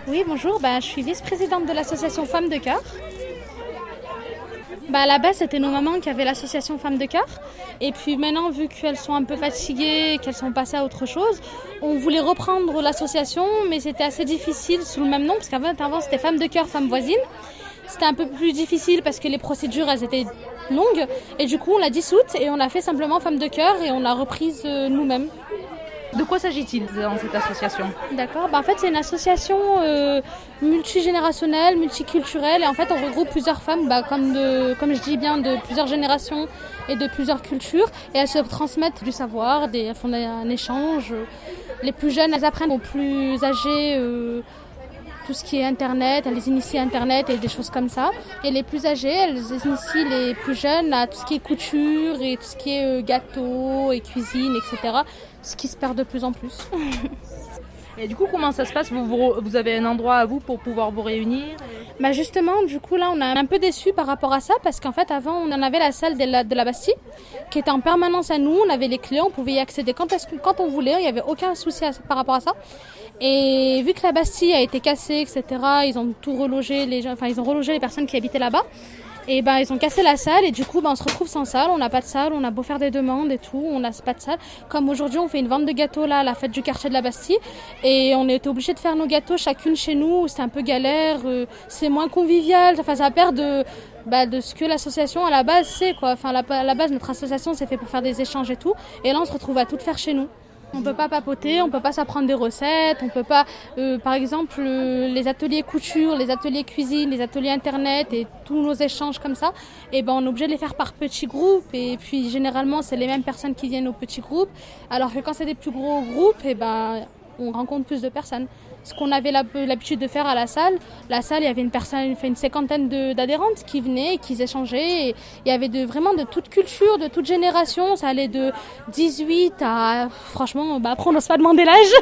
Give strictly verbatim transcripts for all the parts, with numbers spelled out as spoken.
Oui, bonjour, bah, je suis vice-présidente de l'association Femmes de Cœur. Bah, à la base, c'était nos mamans qui avaient l'association Femmes de Cœur. Et puis maintenant, vu qu'elles sont un peu fatiguées, qu'elles sont passées à autre chose, on voulait reprendre l'association, mais c'était assez difficile sous le même nom, parce qu'avant, avant, c'était Femmes de Cœur, Femmes voisines. C'était un peu plus difficile parce que les procédures, elles étaient longues. Et du coup, on l'a dissoute et on a fait simplement Femmes de Cœur et on l'a reprise euh, nous-mêmes. De quoi s'agit-il dans cette association ? D'accord, bah en fait c'est une association euh, multigénérationnelle, multiculturelle et en fait on regroupe plusieurs femmes, bah, comme, de, comme je dis bien, de plusieurs générations et de plusieurs cultures et elles se transmettent du savoir, des, elles font un échange. Les plus jeunes elles apprennent aux plus âgés euh, tout ce qui est internet, elles les initient à internet et des choses comme ça. Et les plus âgées, elles initient les plus jeunes à tout ce qui est couture et tout ce qui est euh, gâteau et cuisine, et cetera. Ce qui se perd de plus en plus. Et du coup, comment ça se passe ? vous, vous, vous avez un endroit à vous pour pouvoir vous réunir ? Bah justement, du coup là, on est un peu déçus par rapport à ça parce qu'en fait, avant, on en avait la salle de la, de la Bastille qui était en permanence à nous. On avait les clés, on pouvait y accéder quand, quand on voulait. Il n'y avait aucun souci à, par rapport à ça. Et vu que la Bastille a été cassée, et cetera, ils ont tout relogé, les gens, enfin ils ont relogé les personnes qui habitaient là-bas. Et ben ils ont cassé la salle et du coup ben, on se retrouve sans salle, on n'a pas de salle, on a beau faire des demandes et tout, on n'a pas de salle. Comme aujourd'hui on fait une vente de gâteaux là à la fête du quartier de la Bastille et on était obligé de faire nos gâteaux chacune chez nous, c'est un peu galère, euh, c'est moins convivial, enfin ça perd de, bah, de ce que l'association à la base c'est quoi. Enfin à la base notre association c'est fait pour faire des échanges et tout et là on se retrouve à tout faire chez nous. On peut pas papoter, on peut pas s'apprendre des recettes, on peut pas, euh, par exemple, euh, les ateliers couture, les ateliers cuisine, les ateliers internet et tous nos échanges comme ça, et ben on est obligé de les faire par petits groupes et puis généralement c'est les mêmes personnes qui viennent aux petits groupes, alors que quand c'est des plus gros groupes, et ben on rencontre plus de personnes. Ce qu'on avait l'habitude de faire à la salle, la salle, il y avait une personne, une cinquantaine de, d'adhérentes qui venaient, qui échangeaient. Et il y avait de, vraiment de toute culture, de toute génération. Ça allait de dix-huit à, franchement, bah après on n'ose pas demander l'âge.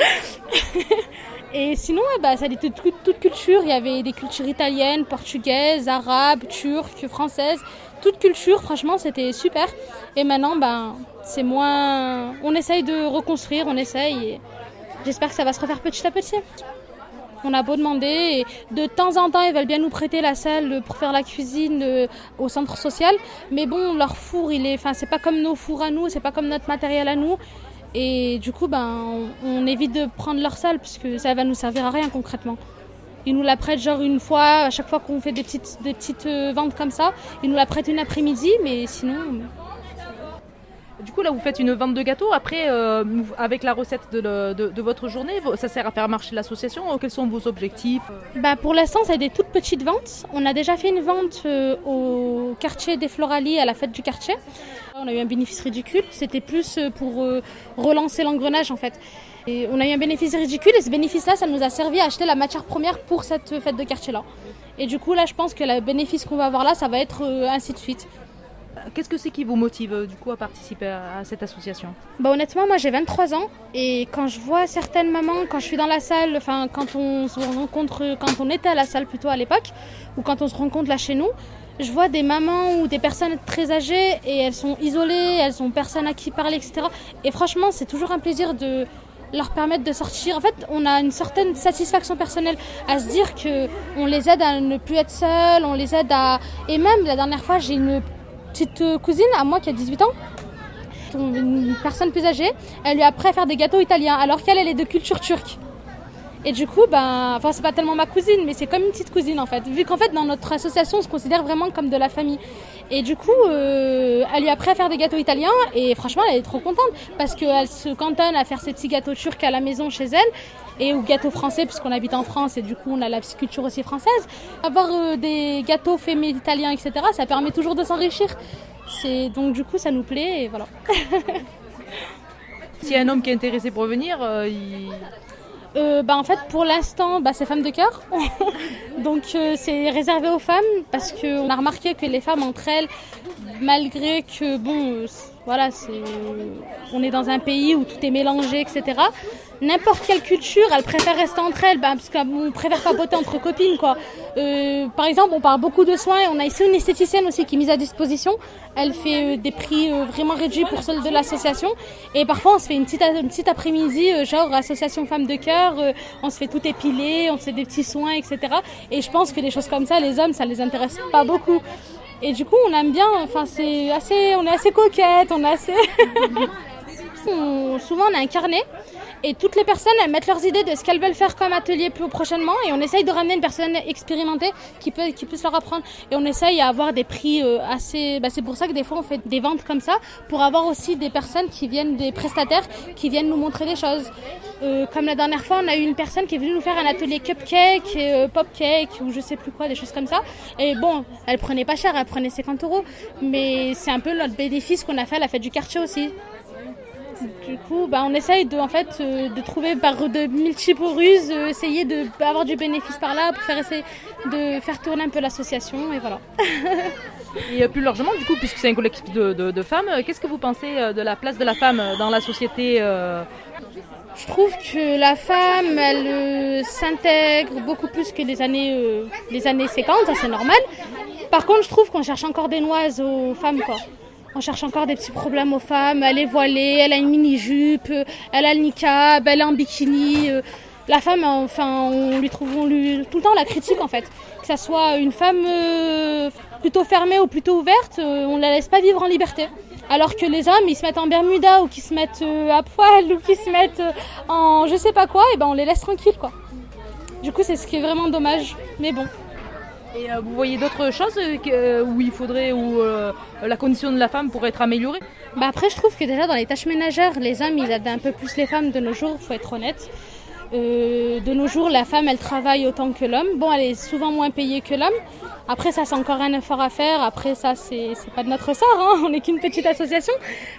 Et sinon, bah, ça allait de toute, toute culture. Il y avait des cultures italiennes, portugaises, arabes, turques, françaises. Toute culture, franchement, c'était super. Et maintenant, bah, c'est moins... On essaye de reconstruire, on essaye... Et... J'espère que ça va se refaire petit à petit. On a beau demander, et de temps en temps, ils veulent bien nous prêter la salle pour faire la cuisine au centre social. Mais bon, leur four, il est, enfin, c'est pas comme nos fours à nous, c'est pas comme notre matériel à nous. Et du coup, ben, on, on évite de prendre leur salle parce que ça va nous servir à rien concrètement. Ils nous la prêtent genre une fois, à chaque fois qu'on fait des petites, des petites ventes comme ça, ils nous la prêtent une après-midi, mais sinon... Du coup, là, vous faites une vente de gâteaux. Après, euh, avec la recette de, le, de, de votre journée, ça sert à faire marcher l'association. Quels sont vos objectifs ? Bah, pour l'instant, c'est des toutes petites ventes. On a déjà fait une vente euh, au quartier des Floralies à la fête du quartier. On a eu un bénéfice ridicule. C'était plus pour euh, relancer l'engrenage, en fait. Et on a eu un bénéfice ridicule et ce bénéfice-là, ça nous a servi à acheter la matière première pour cette fête de quartier-là. Et du coup, là, je pense que le bénéfice qu'on va avoir là, ça va être euh, ainsi de suite. Qu'est-ce que c'est qui vous motive du coup à participer à cette association ? Bah honnêtement, moi j'ai vingt-trois ans et quand je vois certaines mamans, quand je suis dans la salle, enfin quand on se rencontre, quand on était à la salle plutôt à l'époque, ou quand on se rencontre là chez nous, je vois des mamans ou des personnes très âgées et elles sont isolées, elles ont personne à qui parler, et cetera. Et franchement, c'est toujours un plaisir de leur permettre de sortir. En fait, on a une certaine satisfaction personnelle à se dire qu'on les aide à ne plus être seuls, on les aide à... Et même la dernière fois, j'ai une petite cousine à moi qui a dix-huit ans, une personne plus âgée, elle lui a appris à faire des gâteaux italiens alors qu'elle elle est de culture turque. Et du coup, ben, enfin c'est pas tellement ma cousine, mais c'est comme une petite cousine en fait. Vu qu'en fait dans notre association on se considère vraiment comme de la famille. Et du coup, euh, elle lui a appris à faire des gâteaux italiens et franchement elle est trop contente parce qu'elle se cantonne à faire ses petits gâteaux turcs à la maison chez elle. Et aux gâteaux français puisqu'on habite en France et du coup on a la culture aussi française. Avoir euh, des gâteaux faits italiens, et cetera, ça permet toujours de s'enrichir. C'est, donc du coup ça nous plaît et voilà. S'il y a un homme qui est intéressé pour venir, euh, il... Euh, bah en fait pour l'instant bah, c'est Femmes de Cœur donc euh, c'est réservé aux femmes parce qu'on a remarqué que les femmes entre elles malgré que bon euh, voilà, c'est, on est dans un pays où tout est mélangé, et cetera. N'importe quelle culture, elle préfère rester entre elles, bah, parce qu'on préfère papoter entre copines, quoi. Euh, par exemple, on parle beaucoup de soins. On a ici une esthéticienne aussi qui est mise à disposition. Elle fait euh, des prix euh, vraiment réduits pour celles de l'association. Et parfois, on se fait une petite, une petite après-midi, euh, genre association femmes de cœur. Euh, on se fait tout épiler, on se fait des petits soins, et cetera. Et je pense que des choses comme ça, les hommes, ça les intéresse pas beaucoup. Et du coup, on aime bien. Enfin, c'est assez, on est assez coquettes, on est assez. on, souvent, on a un carnet. Et toutes les personnes, elles mettent leurs idées de ce qu'elles veulent faire comme atelier plus prochainement. Et on essaye de ramener une personne expérimentée qui peut, qui puisse leur apprendre. Et on essaye à avoir des prix euh, assez... Bah, c'est pour ça que des fois, on fait des ventes comme ça, pour avoir aussi des personnes qui viennent, des prestataires, qui viennent nous montrer des choses. Euh, comme la dernière fois, on a eu une personne qui est venue nous faire un atelier cupcake, euh, popcake, ou je sais plus quoi, des choses comme ça. Et bon, elle prenait pas cher, elle prenait cinquante euros. Mais c'est un peu notre bénéfice qu'on a fait à la fête du quartier aussi. Du coup, bah, on essaye de, en fait, euh, de trouver par de multiples ruses, euh, essayer d'avoir du bénéfice par là pour faire essayer de faire tourner un peu l'association et voilà. Et plus largement, du coup, puisque c'est un collectif de, de, de femmes, qu'est-ce que vous pensez de la place de la femme dans la société euh... Je trouve que la femme, elle euh, s'intègre beaucoup plus que les années, euh, les années cinquante, ça c'est normal. Par contre, je trouve qu'on cherche encore des noises aux femmes, quoi. On cherche encore des petits problèmes aux femmes. Elle est voilée, elle a une mini-jupe, elle a le niqab, elle est en bikini. La femme, enfin, on lui trouve on lui, tout le temps la critique en fait. Que ça soit une femme euh, plutôt fermée ou plutôt ouverte, euh, on ne la laisse pas vivre en liberté. Alors que les hommes, ils se mettent en Bermuda ou qu'ils se mettent euh, à poil ou qu'ils se mettent euh, en je sais pas quoi, et ben on les laisse tranquilles quoi. Du coup, c'est ce qui est vraiment dommage. Mais bon. Et euh, vous voyez d'autres choses euh, où il faudrait, où euh, la condition de la femme pourrait être améliorée ? Bah après, je trouve que déjà dans les tâches ménagères, les hommes, ils aident un peu plus les femmes de nos jours, il faut être honnête. Euh, de nos jours, la femme, elle travaille autant que l'homme. Bon, elle est souvent moins payée que l'homme. Après, ça, c'est encore un effort à faire. Après, ça, c'est, c'est pas de notre sort, hein. On n'est qu'une petite association.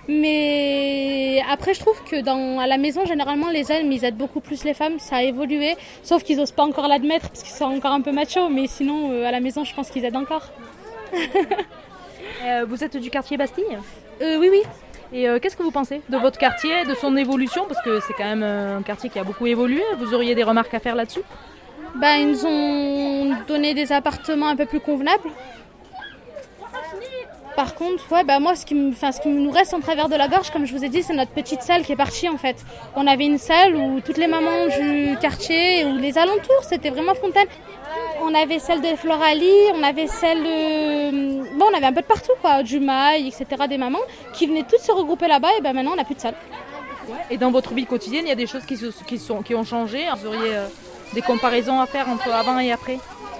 Mais après, je trouve que dans, à la maison, généralement, les hommes, ils aident beaucoup plus les femmes. Ça a évolué. Sauf qu'ils osent pas encore l'admettre parce qu'ils sont encore un peu machos. Mais sinon, euh, à la maison, je pense qu'ils aident encore. euh, vous êtes du quartier Bastille ? euh, Oui, oui. Et euh, qu'est-ce que vous pensez de votre quartier, de son évolution ? Parce que c'est quand même un quartier qui a beaucoup évolué. Vous auriez des remarques à faire là-dessus ? Ben, ils nous ont donné des appartements un peu plus convenables. Par contre, ouais, bah moi, ce qui, me, ce qui nous reste en travers de la gorge, comme je vous ai dit, c'est notre petite salle qui est partie en fait. On avait une salle où toutes les mamans du quartier, ou les alentours, c'était vraiment fontaine. On avait celle de Floralie, on avait celle de... Bon, on avait un peu de partout, quoi, du mail, et cetera, des mamans, qui venaient toutes se regrouper là-bas, et ben maintenant, on n'a plus de salle. Et dans votre vie quotidienne, il y a des choses qui, se, qui, sont, qui ont changé. Vous auriez euh, des comparaisons à faire entre avant et après ?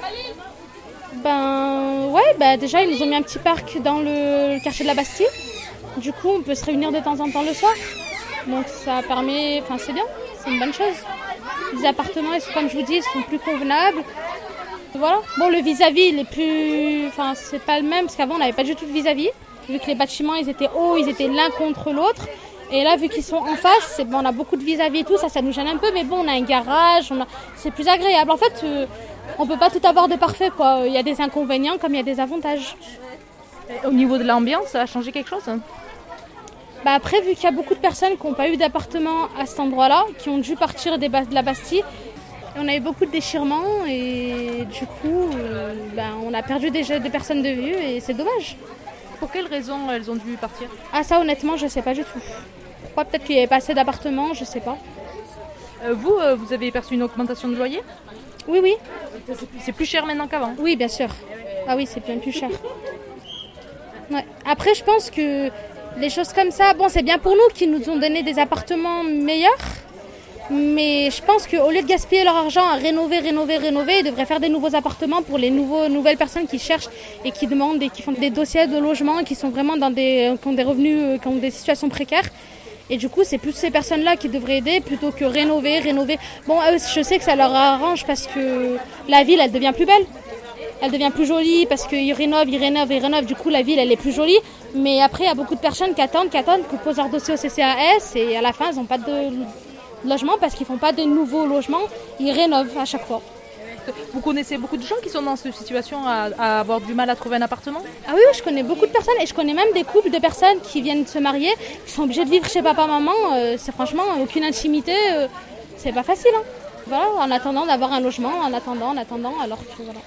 Ben ouais, ben déjà ils nous ont mis un petit parc dans le, le quartier de la Bastille. Du coup, on peut se réunir de temps en temps le soir. Donc ça permet, enfin c'est bien, c'est une bonne chose. Les appartements, comme je vous dis, ils sont plus convenables. Voilà. Bon, le vis-à-vis, il est plus, enfin c'est pas le même parce qu'avant on n'avait pas du tout de vis-à-vis. Vu que les bâtiments, ils étaient hauts, ils étaient l'un contre l'autre. Et là, vu qu'ils sont en face, c'est, bon, on a beaucoup de vis-à-vis et tout, ça, ça nous gêne un peu. Mais bon, on a un garage, on a, c'est plus agréable. En fait, euh, on peut pas tout avoir de parfait, quoi. Il y a des inconvénients comme il y a des avantages. Et au niveau de l'ambiance, ça a changé quelque chose ? Bah après, vu qu'il y a beaucoup de personnes qui n'ont pas eu d'appartement à cet endroit-là, qui ont dû partir des ba- de la Bastille, on a eu beaucoup de déchirements et du coup, euh, bah, on a perdu des, des personnes de vue et c'est dommage. Pour quelles raisons elles ont dû partir ? Ah ça, honnêtement, je sais pas du tout. Pourquoi ? Peut-être qu'il n'y avait pas assez d'appartements, je sais pas. Euh, vous, euh, vous avez perçu une augmentation de loyer ? Oui, oui. C'est plus cher maintenant qu'avant ? Oui, bien sûr. Ah oui, c'est bien plus cher. Ouais. Après, je pense que les choses comme ça, bon, c'est bien pour nous qu'ils nous ont donné des appartements meilleurs. Mais je pense qu'au lieu de gaspiller leur argent à rénover, rénover, rénover, ils devraient faire des nouveaux appartements pour les nouveaux, nouvelles personnes qui cherchent et qui demandent et qui font des dossiers de logement, qui sont vraiment dans des, qui ont des revenus, qui ont des situations précaires. Et du coup, c'est plus ces personnes-là qui devraient aider plutôt que rénover, rénover. Bon, eux, je sais que ça leur arrange parce que la ville, elle devient plus belle. Elle devient plus jolie parce qu'ils rénovent, ils rénovent, ils rénovent. Du coup, la ville, elle est plus jolie. Mais après, il y a beaucoup de personnes qui attendent, qui attendent, qui posent leur dossier au C C A S et à la fin, ils n'ont pas de logement parce qu'ils font pas de nouveaux logements. Ils rénovent à chaque fois. Vous connaissez beaucoup de gens qui sont dans cette situation à, à avoir du mal à trouver un appartement? Ah oui, oui, je connais beaucoup de personnes et je connais même des couples de personnes qui viennent se marier, qui sont obligés de vivre chez papa-maman. Euh, c'est franchement aucune intimité, euh, c'est pas facile. Hein. Voilà, en attendant d'avoir un logement, en attendant, en attendant, alors que voilà.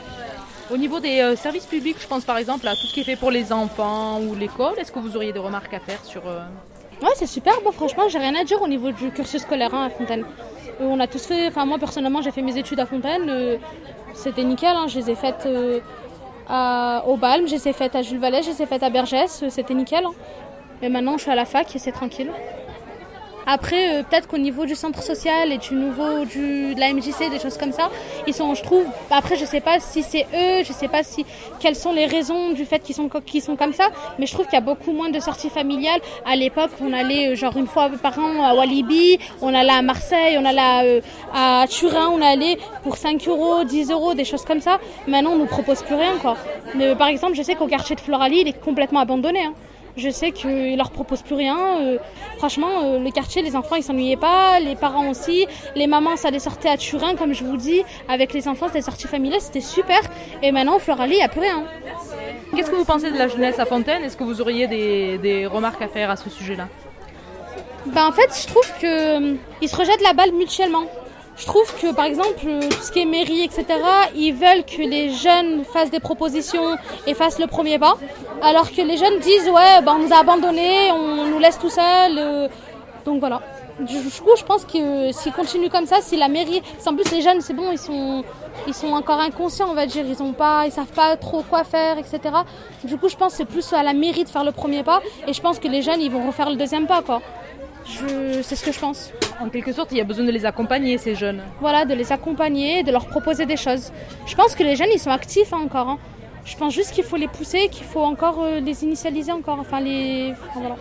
Au niveau des euh, services publics, je pense par exemple à tout ce qui est fait pour les enfants ou l'école, est-ce que vous auriez des remarques à faire sur... Euh... Ouais, c'est super. Bon, franchement, j'ai rien à dire au niveau du cursus scolaire hein, à Fontaine. Euh, on a tous fait, enfin moi personnellement, j'ai fait mes études à Fontaine. Euh, c'était nickel, hein, je les ai faites euh, à, au Balme, je les ai faites à Jules Vallée, je les ai faites à Bergès, euh, c'était nickel. Hein. Et maintenant, je suis à la fac et c'est tranquille. Après, euh, peut-être qu'au niveau du centre social et du nouveau du, de la M J C, des choses comme ça, ils sont, je trouve, après je sais pas si c'est eux, je sais pas si quelles sont les raisons du fait qu'ils sont, qu'ils sont comme ça, mais je trouve qu'il y a beaucoup moins de sorties familiales. À l'époque, on allait genre une fois par an à Walibi, on allait à Marseille, on allait à, à Turin, on allait pour cinq euros, dix euros, des choses comme ça. Maintenant, on nous propose plus rien, quoi. Mais, par exemple, je sais qu'au quartier de Floralie, il est complètement abandonné, hein. Je sais qu'ils ne leur proposent plus rien. Euh, franchement, euh, le quartier, les enfants, ils ne s'ennuyaient pas. Les parents aussi. Les mamans, ça les sortait à Turin, comme je vous dis. Avec les enfants, c'était sorties familiales, c'était super. Et maintenant, au Floralie, il n'y a plus rien. Qu'est-ce que vous pensez de la jeunesse à Fontaine? Est-ce que vous auriez des, des remarques à faire à ce sujet-là? Ben, en fait, je trouve qu'ils euh, se rejettent la balle mutuellement. Je trouve que, par exemple, tout ce qui est mairie, et cetera, ils veulent que les jeunes fassent des propositions et fassent le premier pas, alors que les jeunes disent « ouais, ben, on nous a abandonnés, on nous laisse tout seuls euh, ». Donc voilà. Du coup, je pense que s'ils continuent comme ça, si la mairie... En plus, les jeunes, c'est bon, ils sont, ils sont encore inconscients, on va dire. Ils ont pas, ils savent pas trop quoi faire, et cetera. Du coup, je pense que c'est plus à la mairie de faire le premier pas. Et je pense que les jeunes, ils vont refaire le deuxième pas, quoi. Je... C'est ce que je pense. En quelque sorte, il y a besoin de les accompagner, ces jeunes. Voilà, de les accompagner, de leur proposer des choses. Je pense que les jeunes, ils sont actifs hein, encore. Hein. Je pense juste qu'il faut les pousser, qu'il faut encore euh, les initialiser encore. Enfin, les... Enfin, voilà.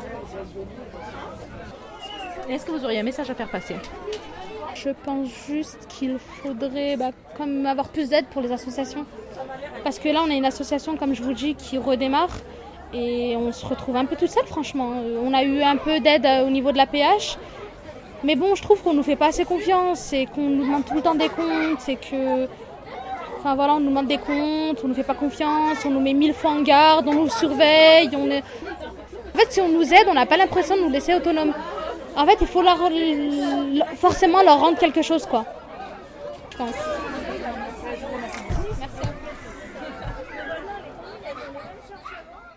Est-ce que vous auriez un message à faire passer? Je pense juste qu'il faudrait bah, comme avoir plus d'aide pour les associations. Parce que là, on a une association, comme je vous dis, qui redémarre. Et on se retrouve un peu toute seule, franchement. On a eu un peu d'aide au niveau de la P H. Mais bon, je trouve qu'on nous fait pas assez confiance et qu'on nous demande tout le temps des comptes. Et que... Enfin voilà, on nous demande des comptes, on nous fait pas confiance, on nous met mille fois en garde, on nous surveille. On est... En fait, si on nous aide, on n'a pas l'impression de nous laisser autonomes. En fait, il faut leur... forcément leur rendre quelque chose, quoi. Je pense. Merci.